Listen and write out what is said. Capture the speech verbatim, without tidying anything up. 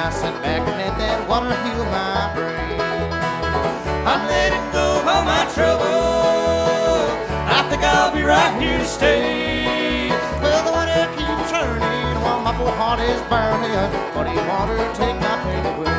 I sit back and let that water heal my brain. I'm letting go of all my trouble. I think I'll be right here to stay. Well, the water keeps turning while my poor heart is burning. Muddy water, take my pain away.